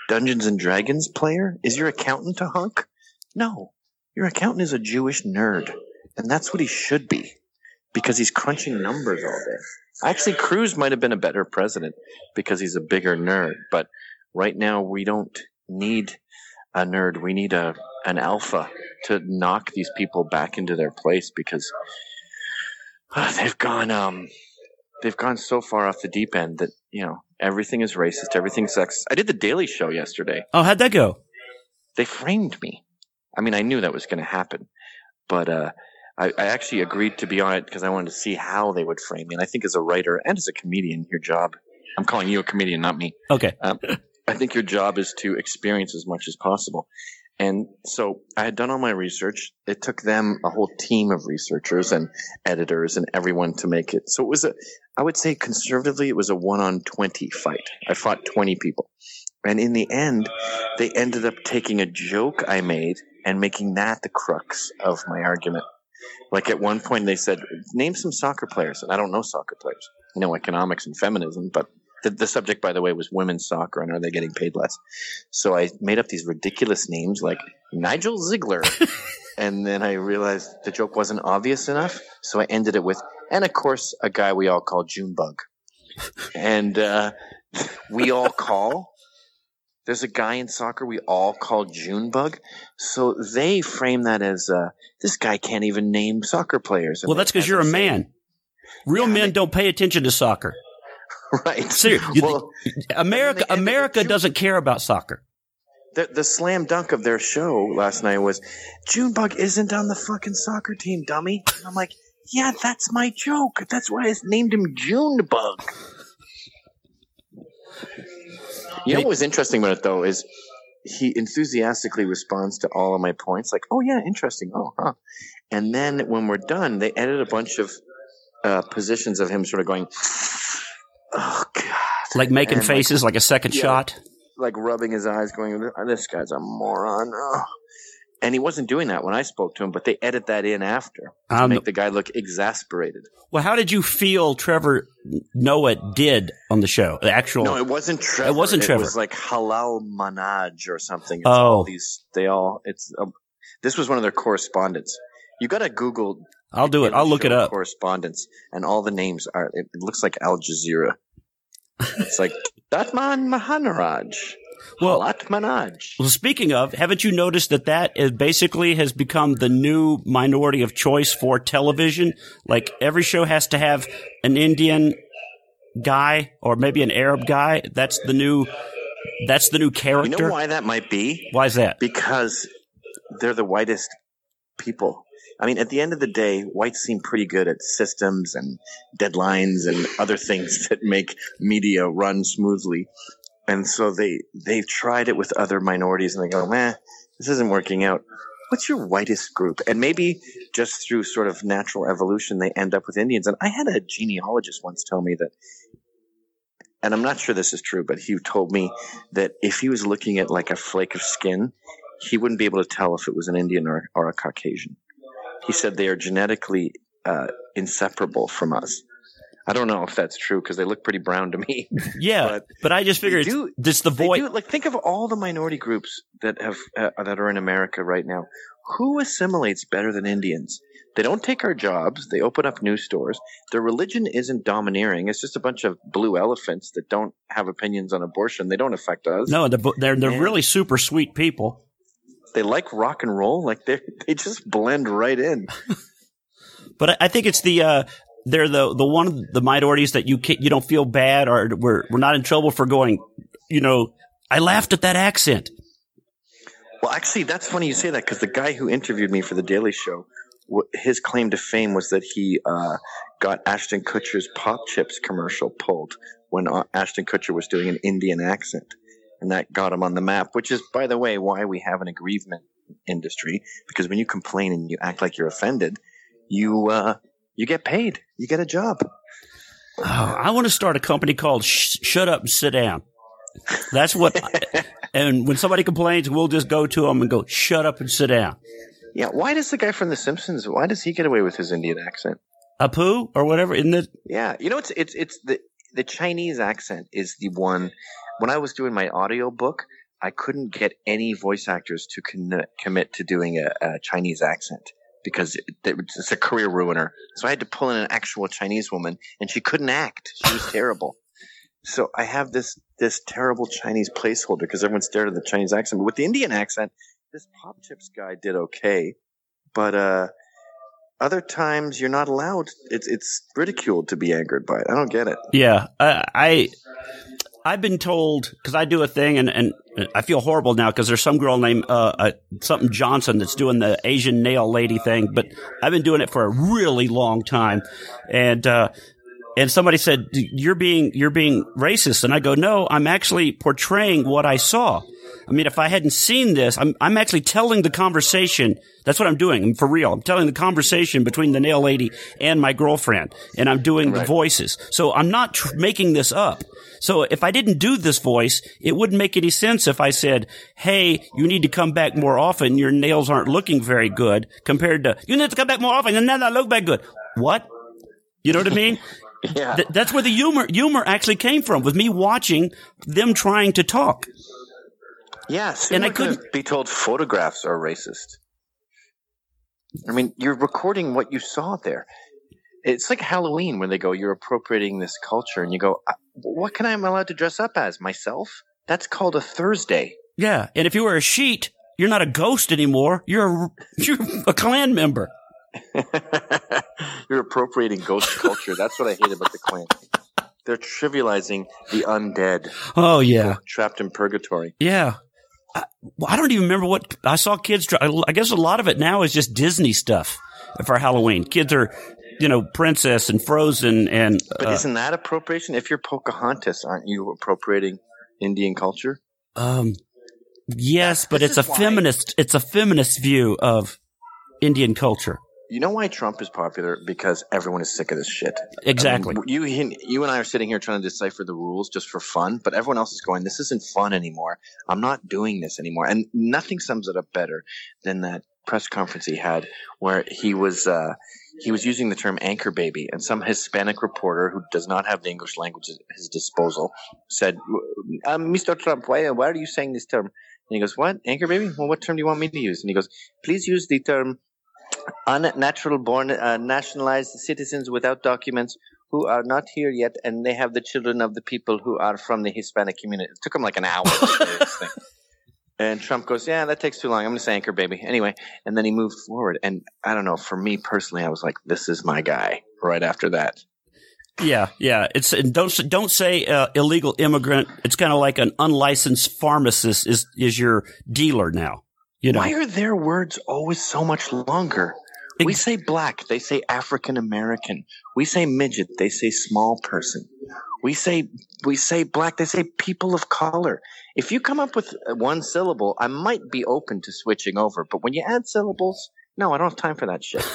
[SPEAKER 3] Dungeons and Dragons player? Is your accountant a hunk? No. Your accountant is a Jewish nerd. And that's what he should be. Because he's crunching numbers all day. Actually, Cruz might have been a better president because he's a bigger nerd. But right now, we don't need a nerd. We need a an alpha to knock these people back into their place because uh, they've gone um they've gone so far off the deep end that, you know, everything is racist, everything's sexist. I did the Daily Show yesterday.
[SPEAKER 2] Oh, how'd that go?
[SPEAKER 3] They framed me. I mean, I knew that was going to happen, but uh, I, I actually agreed to be on it because I wanted to see how they would frame me. And I think as a writer and as a comedian, your job – I'm calling you a comedian, not me.
[SPEAKER 2] Okay.
[SPEAKER 3] Um, I think your job is to experience as much as possible. And so I had done all my research. It took them a whole team of researchers and editors and everyone to make it. So it was a – I would say conservatively it was a one on twenty fight. I fought twenty people. And in the end, they ended up taking a joke I made and making that the crux of my argument. Like at one point they said, name some soccer players. And I don't know soccer players. I know economics and feminism, but the, the subject, by the way, was women's soccer and are they getting paid less? So I made up these ridiculous names like Nigel Ziegler. And then I realized the joke wasn't obvious enough. So I ended it with, and of course, a guy we all call Junebug. And uh, we all call... There's a guy in soccer we all call Junebug. So they frame that as, uh, this guy can't even name soccer players.
[SPEAKER 2] Well, that's because you're a man. Real yeah, men they, don't pay attention to soccer.
[SPEAKER 3] Right.
[SPEAKER 2] Seriously.
[SPEAKER 3] Well,
[SPEAKER 2] America America doesn't care about soccer.
[SPEAKER 3] The, the slam dunk of their show last night was, Junebug isn't on the fucking soccer team, dummy. And I'm like, yeah, that's my joke. That's why I named him Junebug. You know what was interesting about it, though, is he enthusiastically responds to all of my points, like, oh, yeah, interesting, oh, huh. And then when we're done, they edit a bunch of uh, positions of him sort of going, oh, God.
[SPEAKER 2] Like making
[SPEAKER 3] and
[SPEAKER 2] faces, like, like a second
[SPEAKER 3] yeah,
[SPEAKER 2] shot?
[SPEAKER 3] Like rubbing his eyes, going, this guy's a moron. Oh. And he wasn't doing that when I spoke to him, but they edit that in after to um, make the guy look exasperated.
[SPEAKER 2] Well, how did you feel Trevor Noah did on the show? The actual
[SPEAKER 3] No, it wasn't Trevor.
[SPEAKER 2] It wasn't Trevor.
[SPEAKER 3] It was like Halal Manaj or something. It's
[SPEAKER 2] oh,
[SPEAKER 3] all these they all. It's uh, this was one of their correspondents. You got to Google.
[SPEAKER 2] I'll do it. I'll look it up.
[SPEAKER 3] Correspondence, and all the names are. It, it looks like Al Jazeera. It's like Datman Mahanaraj.
[SPEAKER 2] Well,
[SPEAKER 3] Manaj.
[SPEAKER 2] well, speaking of, haven't you noticed that that is basically has become the new minority of choice for television? Like every show has to have an Indian guy or maybe an Arab guy. That's the new. That's the new character.
[SPEAKER 3] You know why that might be?
[SPEAKER 2] Why is that?
[SPEAKER 3] Because they're the whitest people. I mean, at the end of the day, whites seem pretty good at systems and deadlines and other things that make media run smoothly. And so they, they've tried it with other minorities and they go, man, this isn't working out. What's your whitest group? And maybe just through sort of natural evolution, they end up with Indians. And I had a genealogist once tell me that, and I'm not sure this is true, but he told me that if he was looking at like a flake of skin, he wouldn't be able to tell if it was an Indian or, or a Caucasian. He said they are genetically uh, inseparable from us. I don't know if that's true because they look pretty brown to me.
[SPEAKER 2] Yeah, but, but I just figured do, this the void.
[SPEAKER 3] Like, think of all the minority groups that have uh, that are in America right now. Who assimilates better than Indians? They don't take our jobs. They open up new stores. Their religion isn't domineering. It's just a bunch of blue elephants that don't have opinions on abortion. They don't affect us.
[SPEAKER 2] No, they're they're, they're really super sweet people.
[SPEAKER 3] They like rock and roll. Like they they just blend right in.
[SPEAKER 2] But I think it's the. Uh, They're the the one of the minorities that you can't, you don't feel bad or we're we're not in trouble for going, you know, I laughed at that accent.
[SPEAKER 3] Well, actually, that's funny you say that because the guy who interviewed me for The Daily Show, his claim to fame was that he uh, got Ashton Kutcher's Pop Chips commercial pulled when Ashton Kutcher was doing an Indian accent. And that got him on the map, which is, by the way, why we have an aggrievement industry. Because when you complain and you act like you're offended, you uh, – you get paid. You get a job.
[SPEAKER 2] Oh, I want to start a company called Sh- Shut Up and Sit Down. That's what I, and when somebody complains, we'll just go to them and go, shut up and sit down.
[SPEAKER 3] Yeah. Why does the guy from The Simpsons, why does he get away with his Indian accent?
[SPEAKER 2] Apu or whatever, isn't it?
[SPEAKER 3] Yeah. You know, it's, it's, it's the, the Chinese accent is the one. When I was doing my audio book, I couldn't get any voice actors to con- commit to doing a, a Chinese accent because it, it, it's a career ruiner. So I had to pull in an actual Chinese woman, and she couldn't act. She was terrible. So I have this this terrible Chinese placeholder because everyone stared at the Chinese accent. But with the Indian accent, this Pop Chips guy did okay. But uh, other times you're not allowed. It's it's ridiculed to be angered by it. I don't get it.
[SPEAKER 2] Yeah, uh, I I've been told because I do a thing, and, and I feel horrible now because there's some girl named uh, uh, something Johnson that's doing the Asian nail lady thing. But I've been doing it for a really long time, and. Uh, And somebody said, you're being, you're being racist. And I go, no, I'm actually portraying what I saw. I mean, if I hadn't seen this, I'm, I'm actually telling the conversation. That's what I'm doing. I'm for real. I'm telling the conversation between the nail lady and my girlfriend. And I'm doing right. the voices. So I'm not tr- making this up. So if I didn't do this voice, it wouldn't make any sense if I said, hey, you need to come back more often. Your nails aren't looking very good compared to, you need to come back more often and then they look back good. What? You know what I mean?
[SPEAKER 3] Yeah.
[SPEAKER 2] Th- that's where the humor humor actually came from, with me watching them trying to talk.
[SPEAKER 3] Yeah, and I couldn't be told photographs are racist. I mean, you're recording what you saw there. It's like Halloween when they go, you're appropriating this culture, and you go, what can I am allowed to dress up as? Myself? That's called a Thursday.
[SPEAKER 2] Yeah, and if you were a sheet, you're not a ghost anymore. You're a, you're a Klan member.
[SPEAKER 3] You're appropriating ghost culture. That's what I hate about the Klan. They're trivializing the undead.
[SPEAKER 2] Oh, yeah.
[SPEAKER 3] Trapped in purgatory.
[SPEAKER 2] Yeah. I, I don't even remember what I saw kids. I guess a lot of it now is just Disney stuff for Halloween. Kids are, you know, Princess and Frozen. and. Uh,
[SPEAKER 3] but isn't that appropriation? If you're Pocahontas, aren't you appropriating Indian culture?
[SPEAKER 2] Um, yes, but this it's a why. feminist. It's a feminist view of Indian culture.
[SPEAKER 3] You know why Trump is popular? Because everyone is sick of this shit.
[SPEAKER 2] Exactly.
[SPEAKER 3] I mean, you, you and I are sitting here trying to decipher the rules just for fun, but everyone else is going, this isn't fun anymore. I'm not doing this anymore. And nothing sums it up better than that press conference he had where he was uh, he was using the term anchor baby, and some Hispanic reporter who does not have the English language at his disposal said, um, Mister Trump, why, why are you saying this term? And he goes, what? Anchor baby? Well, what term do you want me to use? And he goes, please use the term unnatural born uh, nationalized citizens without documents who are not here yet, and they have the children of the people who are from the Hispanic community. It took him like an hour to say this thing. And Trump goes, yeah, that takes too long. I'm going to say anchor baby. Anyway, and then he moved forward. And I don't know, for me personally, I was like, this is my guy right after that.
[SPEAKER 2] Yeah, yeah. It's don't don't say uh, illegal immigrant. It's kind of like an unlicensed pharmacist is is your dealer now. You know.
[SPEAKER 3] Why are their words always so much longer? We say black, they say African American. We say midget, they say small person. We say we say black, they say people of color. If you come up with one syllable, I might be open to switching over. But when you add syllables, no, I don't have time for that shit.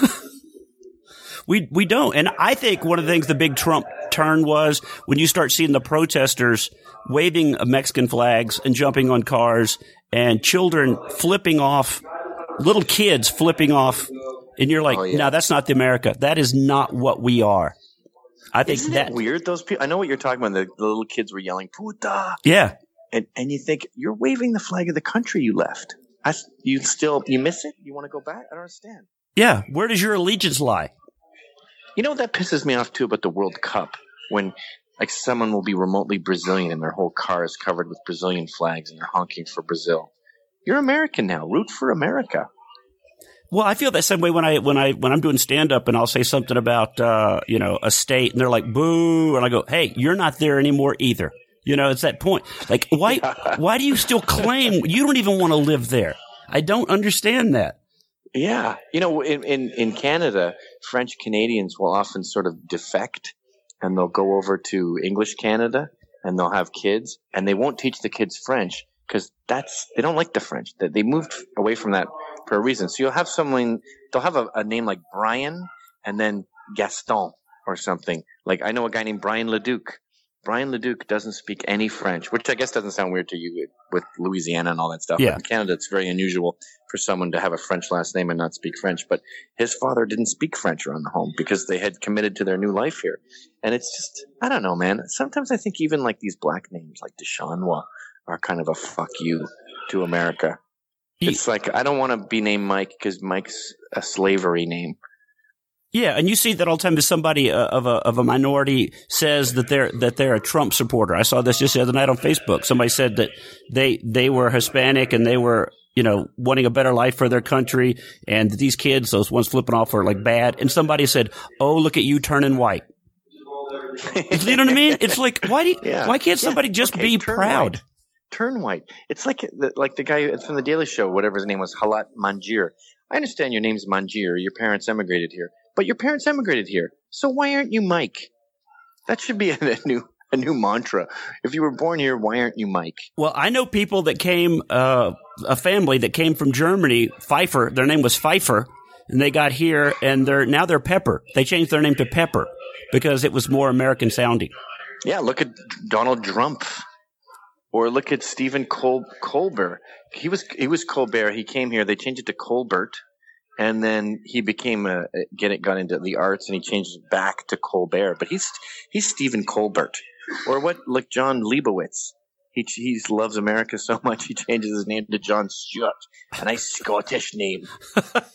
[SPEAKER 2] we we don't. And I think one of the things the big Trump turn was when you start seeing the protesters waving Mexican flags and jumping on cars and children flipping off, little kids flipping off. And you're like, oh, yeah. no, that's not the America. That is not what we are. I think
[SPEAKER 3] Isn't
[SPEAKER 2] that
[SPEAKER 3] it weird. Those people. I know what you're talking about. The, the little kids were yelling "puta."
[SPEAKER 2] Yeah,
[SPEAKER 3] and and you think you're waving the flag of the country you left. I, you still you miss it. You want to go back? I don't understand.
[SPEAKER 2] Yeah, where does your allegiance lie?
[SPEAKER 3] You know, that pisses me off too about the World Cup when like someone will be remotely Brazilian and their whole car is covered with Brazilian flags and they're honking for Brazil. You're American now. Root for America.
[SPEAKER 2] Well, I feel that same way when I when I when I'm doing stand up and I'll say something about uh, you know, a state and they're like boo, and I go, hey, you're not there anymore either. You know, it's that point. Like, why why do you still claim you don't even want to live there? I don't understand that.
[SPEAKER 3] Yeah, you know, in in, in Canada, French Canadians will often sort of defect and they'll go over to English Canada and they'll have kids and they won't teach the kids French because that's they don't like the French. They they moved away from that for a reason. So you'll have someone, they'll have a, a name like Brian and then Gaston or something. Like I know a guy named Brian Leduc. Brian Leduc doesn't speak any French, which I guess doesn't sound weird to you with Louisiana and all that stuff.
[SPEAKER 2] Yeah.
[SPEAKER 3] But in Canada, it's very unusual for someone to have a French last name and not speak French. But his father didn't speak French around the home because they had committed to their new life here. And it's just, I don't know, man. Sometimes I think even like these black names like Deshaunwa are kind of a fuck you to America. It's like, I don't want to be named Mike because Mike's a slavery name.
[SPEAKER 2] Yeah, and you see that all the time. If somebody uh, of a of a minority says that they're that they're a Trump supporter. I saw this just the other night on Facebook. Somebody said that they they were Hispanic and they were, you know, wanting a better life for their country, and these kids, those ones flipping off, were like bad. And somebody said, "Oh, look at you turning white." You know what I mean? It's like, why do you, yeah. why can't somebody yeah. just okay, be proud?
[SPEAKER 3] White. Turn white. It's like the, like the guy from the Daily Show, whatever his name was, Halat Manjir. I understand your name's Manjir. Your parents emigrated here. But your parents emigrated here, so why aren't you Mike? That should be a, a new a new mantra. If you were born here, why aren't you Mike?
[SPEAKER 2] Well, I know people that came, uh, a family that came from Germany, Pfeiffer. Their name was Pfeiffer, and they got here, and they're now they're Pepper. They changed their name to Pepper because it was more American sounding.
[SPEAKER 3] Yeah, look at Donald Trump, or look at Stephen Col- Colbert. He was he was Colbert. He came here. They changed it to Colbert. And then he became a get it got into the arts, and he changed it back to Colbert. But he's he's Stephen Colbert, or what? Like John Leibowitz. He he loves America so much he changes his name to John Stewart, a nice Scottish name. I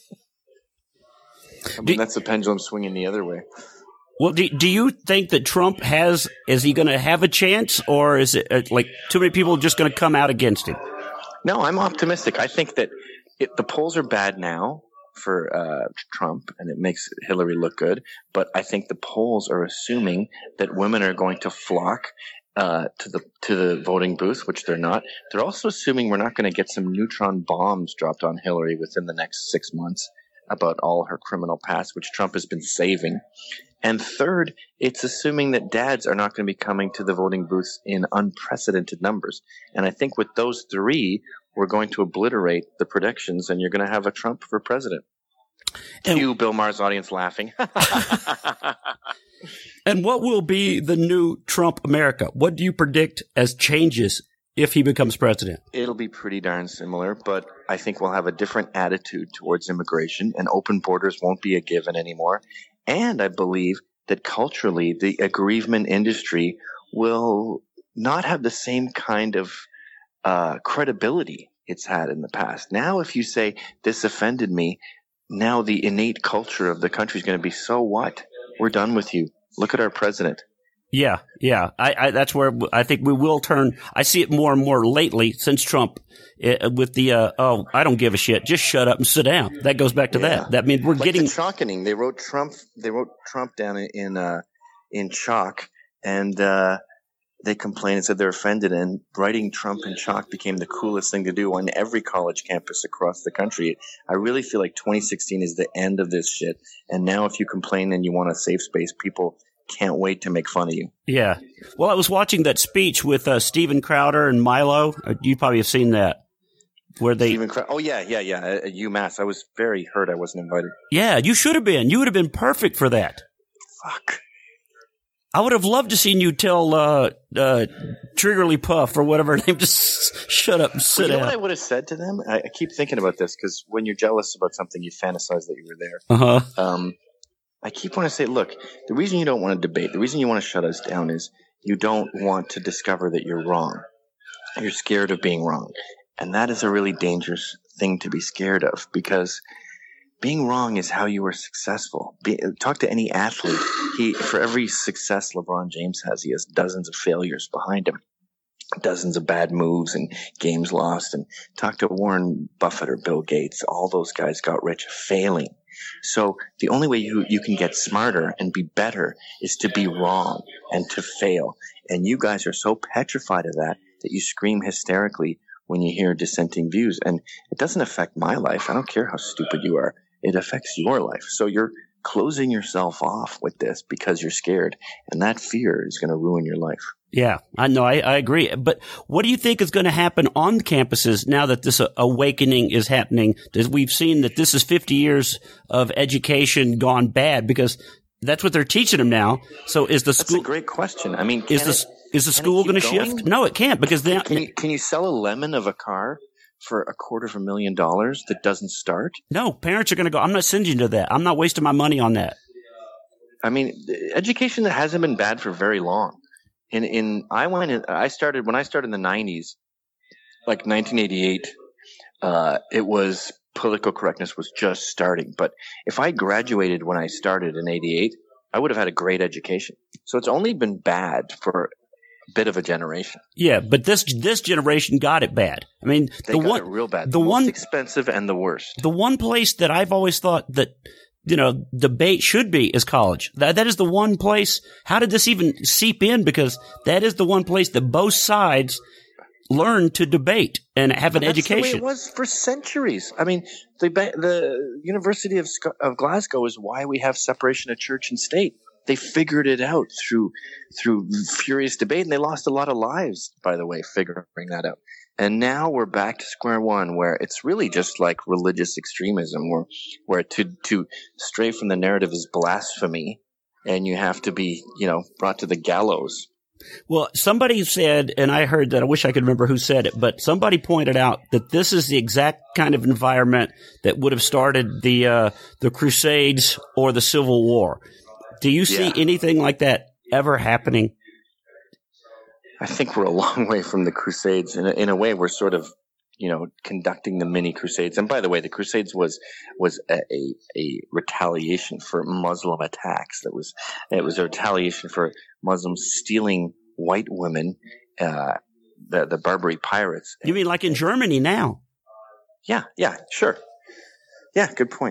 [SPEAKER 3] mean, do, that's the pendulum swinging the other way.
[SPEAKER 2] Well, do do you think that Trump has? Is he going to have a chance, or is it uh, like too many people just going to come out against him?
[SPEAKER 3] No, I'm optimistic. I think that it, the polls are bad now for uh, Trump, and it makes Hillary look good. But I think the polls are assuming that women are going to flock uh, to the to the voting booth, which they're not. They're also assuming we're not going to get some neutron bombs dropped on Hillary within the next six months about all her criminal past, which Trump has been saving. And third, it's assuming that dads are not going to be coming to the voting booths in unprecedented numbers. And I think with those three, we're going to obliterate the predictions, and you're going to have a Trump for president. And Cue Bill Maher's audience laughing.
[SPEAKER 2] And what will be the new Trump America? What do you predict as changes if he becomes president?
[SPEAKER 3] It'll be pretty darn similar, but I think we'll have a different attitude towards immigration, and open borders won't be a given anymore. And I believe that culturally, the aggrievement industry will not have the same kind of uh, credibility it's had in the past. Now, if you say this offended me, now the innate culture of the country is going to be, so what? We're done with you. Look at our president.
[SPEAKER 2] Yeah, yeah. I, I, that's where I think we will turn. I see it more and more lately since Trump uh, with the, uh, oh, I don't give a shit. Just shut up and sit down. That goes back to yeah. that. That means we're
[SPEAKER 3] like
[SPEAKER 2] getting
[SPEAKER 3] the chalkening. They wrote Trump. They wrote Trump down in uh, in chalk, and uh, they complained and said they're offended. And writing Trump in chalk became the coolest thing to do on every college campus across the country. I really feel like twenty sixteen is the end of this shit. And now, if you complain and you want a safe space, people can't wait to make fun of you.
[SPEAKER 2] Yeah. Well, I was watching that speech with uh, Steven Crowder and Milo. You probably have seen that. Where they?
[SPEAKER 3] Steven Crowder. Oh yeah, yeah, yeah. At UMass, I was very hurt I wasn't invited.
[SPEAKER 2] Yeah, you should have been. You would have been perfect for that.
[SPEAKER 3] Fuck.
[SPEAKER 2] I would have loved to seen you tell uh, uh, Triggerly Puff or whatever her name, just shut up and sit
[SPEAKER 3] well, you
[SPEAKER 2] down.
[SPEAKER 3] know what I would have said to them? I, I keep thinking about this because when you're jealous about something, you fantasize that you were there.
[SPEAKER 2] Uh huh.
[SPEAKER 3] Um, I keep wanting to say, look, the reason you don't want to debate, the reason you want to shut us down is you don't want to discover that you're wrong. You're scared of being wrong. And that is a really dangerous thing to be scared of, because being wrong is how you are successful. Be, talk to any athlete. He, for every success LeBron James has, he has dozens of failures behind him. Dozens of bad moves and games lost. And talk to Warren Buffett or Bill Gates. All those guys got rich failing. So the only way you, you can get smarter and be better is to be wrong and to fail. And you guys are so petrified of that that you scream hysterically when you hear dissenting views. And it doesn't affect my life. I don't care how stupid you are. It affects your life. So you're closing yourself off with this because you're scared. And that fear is going to ruin your life.
[SPEAKER 2] Yeah, I know. I, I agree. But what do you think is going to happen on campuses now that this uh, awakening is happening? As we've seen that this is fifty years of education gone bad, because that's what they're teaching them now. So is the school?
[SPEAKER 3] That's a great question. I mean,
[SPEAKER 2] is the
[SPEAKER 3] it,
[SPEAKER 2] is the school going to shift? No, it can't, because they
[SPEAKER 3] can you, can you sell a lemon of a car for a quarter of a million dollars that doesn't start?
[SPEAKER 2] No, parents are going to go, I'm not sending you to that. I'm not wasting my money on that.
[SPEAKER 3] I mean, education hasn't been bad for very long. In, in, I went in, I started, when I started in the nineties, like nineteen eighty-eight, uh, it was political correctness was just starting. But if I graduated when I started in eighty-eight, I would have had a great education. So it's only been bad for a bit of a generation.
[SPEAKER 2] Yeah, but this this generation got it bad. I mean,
[SPEAKER 3] they
[SPEAKER 2] the
[SPEAKER 3] got
[SPEAKER 2] one
[SPEAKER 3] it real bad.
[SPEAKER 2] The,
[SPEAKER 3] the
[SPEAKER 2] one
[SPEAKER 3] most expensive and the worst.
[SPEAKER 2] The one place that I've always thought that, you know, debate should be is college. That that is the one place. How did this even seep in? Because that is the one place that both sides learn to debate and have an
[SPEAKER 3] and that's
[SPEAKER 2] education.
[SPEAKER 3] The way it was for centuries. I mean, the the University of of Glasgow is why we have separation of church and state. They figured it out through through furious debate, and they lost a lot of lives, by the way, figuring that out. And now we're back to square one, where it's really just like religious extremism, where where to to stray from the narrative is blasphemy, and you have to be, you know, brought to the gallows.
[SPEAKER 2] Well, somebody said, and I heard that, I wish I could remember who said it, but somebody pointed out that this is the exact kind of environment that would have started the uh, the Crusades or the Civil War. Do you see
[SPEAKER 3] yeah.
[SPEAKER 2] anything like that ever happening?
[SPEAKER 3] I think we're a long way from the Crusades. In a, in a way, we're sort of, you know, conducting the mini Crusades. And by the way, the Crusades was was a, a, a retaliation for Muslim attacks. That was it was a retaliation for Muslims stealing white women, uh, the the Barbary pirates.
[SPEAKER 2] You mean like in Germany now?
[SPEAKER 3] Yeah, yeah, sure. Yeah, good point.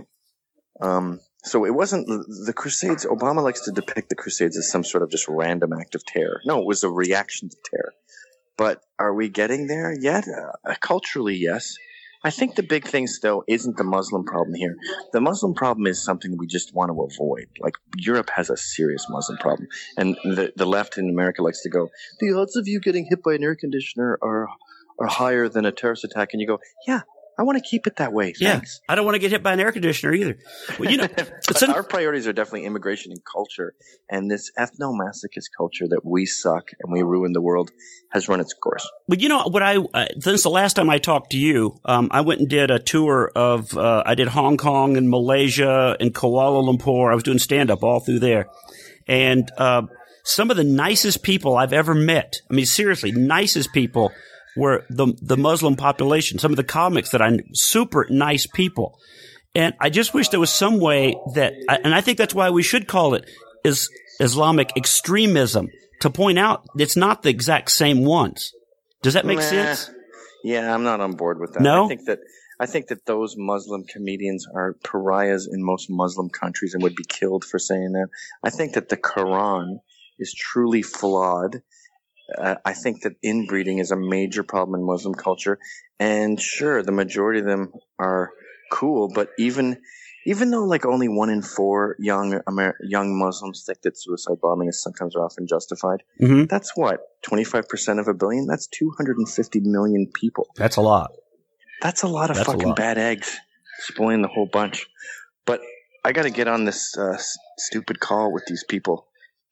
[SPEAKER 3] Um, so it wasn't the Crusades. Obama likes to depict the Crusades as some sort of just random act of terror. No, it was a reaction to terror. But are we getting there yet? Uh, culturally, yes. I think the big thing, though, isn't the Muslim problem here. The Muslim problem is something we just want to avoid. Like, Europe has a serious Muslim problem. And the, the left in America likes to go, the odds of you getting hit by an air conditioner are, are higher than a terrorist attack. And you go, yeah, I want to keep it that way. Thanks.
[SPEAKER 2] Yeah, I don't want to get hit by an air conditioner either. Well, you know,
[SPEAKER 3] some, our priorities are definitely immigration and culture, and this ethno-masochist culture that we suck and we ruin the world has run its course.
[SPEAKER 2] But you know what? I uh, since the last time I talked to you, um, I went and did a tour of. Uh, I did Hong Kong and Malaysia and Kuala Lumpur. I was doing stand up all through there, and uh, some of the nicest people I've ever met. I mean, seriously, nicest people. Were the the Muslim population, some of the comics that I knew, super nice people. And I just wish there was some way that, and I think that's why we should call it is Islamic extremism, to point out it's not the exact same ones. Does that make
[SPEAKER 3] nah,
[SPEAKER 2] sense?
[SPEAKER 3] Yeah, I'm not on board with that.
[SPEAKER 2] No?
[SPEAKER 3] I think that I think that those Muslim comedians are pariahs in most Muslim countries and would be killed for saying that. I think that the Quran is truly flawed. Uh, I think that inbreeding is a major problem in Muslim culture. And sure, the majority of them are cool, but even even though like only one in four young Amer- young Muslims think that suicide bombing is sometimes or often justified,
[SPEAKER 2] mm-hmm.
[SPEAKER 3] that's what, twenty-five percent of a billion? That's two hundred fifty million people.
[SPEAKER 2] That's a lot.
[SPEAKER 3] That's a lot of
[SPEAKER 2] that's
[SPEAKER 3] fucking
[SPEAKER 2] lot.
[SPEAKER 3] bad eggs, spoiling the whole bunch. But I got to get on this uh, s- stupid call with these people.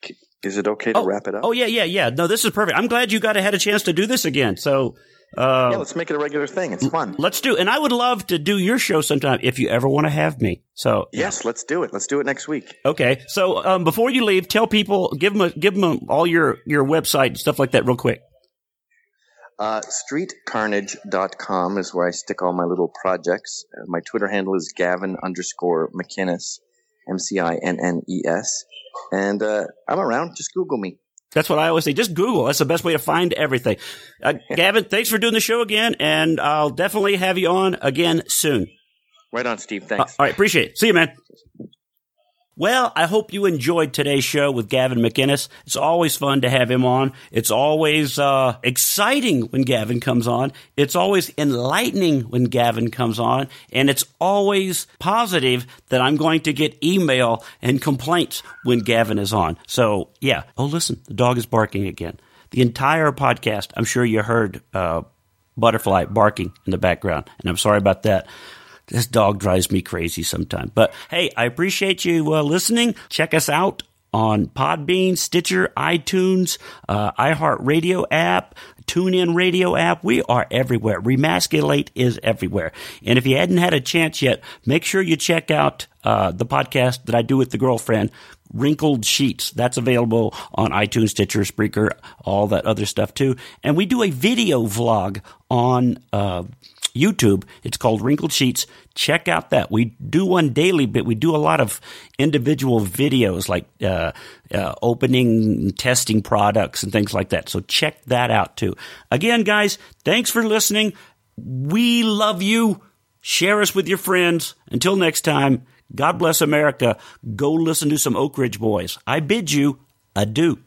[SPEAKER 3] Is it okay to
[SPEAKER 2] oh,
[SPEAKER 3] wrap it up?
[SPEAKER 2] Oh, yeah, yeah, yeah. No, this is perfect. I'm glad you got had a chance to do this again. So, uh,
[SPEAKER 3] yeah, let's make it a regular thing. It's fun.
[SPEAKER 2] Let's do. And I would love to do your show sometime if you ever want to have me. So,
[SPEAKER 3] yes, yeah. let's do it. Let's do it next week.
[SPEAKER 2] Okay. So, um, before you leave, tell people, give them, a, give them all your, your website and stuff like that real quick.
[SPEAKER 3] Uh, street carnage dot com is where I stick all my little projects. Uh, my Twitter handle is Gavin underscore McInnes, M C I N N E S. And uh, I'm around. Just Google me.
[SPEAKER 2] That's what I always say. Just Google. That's the best way to find everything. Uh, Gavin, thanks for doing the show again, and I'll definitely have you on again soon.
[SPEAKER 3] Right on, Steve. Thanks.
[SPEAKER 2] Uh, all right. Appreciate it. See you, man. Well, I hope you enjoyed today's show with Gavin McInnes. It's always fun to have him on. It's always uh, exciting when Gavin comes on. It's always enlightening when Gavin comes on. And it's always positive that I'm going to get email and complaints when Gavin is on. So, yeah. Oh, listen, the dog is barking again. The entire podcast, I'm sure you heard uh, Butterfly barking in the background. And I'm sorry about that. This dog drives me crazy sometimes. But, hey, I appreciate you uh, listening. Check us out on Podbean, Stitcher, iTunes, uh, iHeartRadio app, TuneIn Radio app. We are everywhere. Remasculate is everywhere. And if you hadn't had a chance yet, make sure you check out uh, the podcast that I do with the girlfriend Wrinkled Sheets. That's available on iTunes, Stitcher, Spreaker, all that other stuff too. And we do a video vlog on uh YouTube. It's called Wrinkled Sheets. Check out that. We do one daily, but we do a lot of individual videos like uh, uh, opening, testing products and things like that. So check that out too. Again, guys, thanks for listening. We love you. Share us with your friends. Until next time, God bless America. Go listen to some Oak Ridge Boys. I bid you adieu.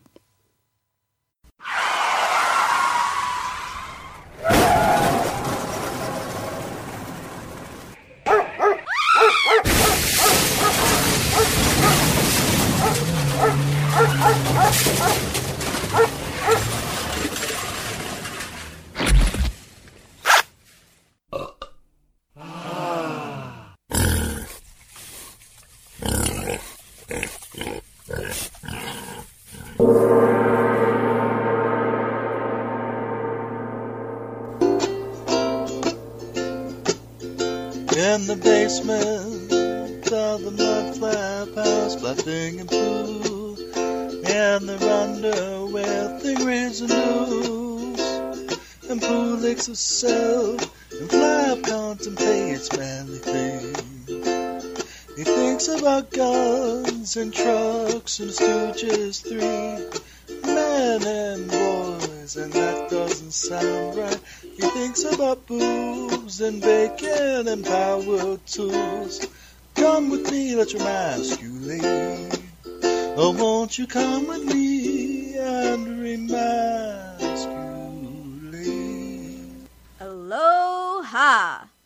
[SPEAKER 1] In the basement of the mud flap house, fluffing and poo, and they're under with things and news, and poo licks herself, and flap contemplates manly things. He thinks about guns and trucks and Stooges three, men and boys, and that doesn't sound right. He thinks about boobs and bacon and power tools. Come with me, let your masculate. Oh, won't you come with me and remind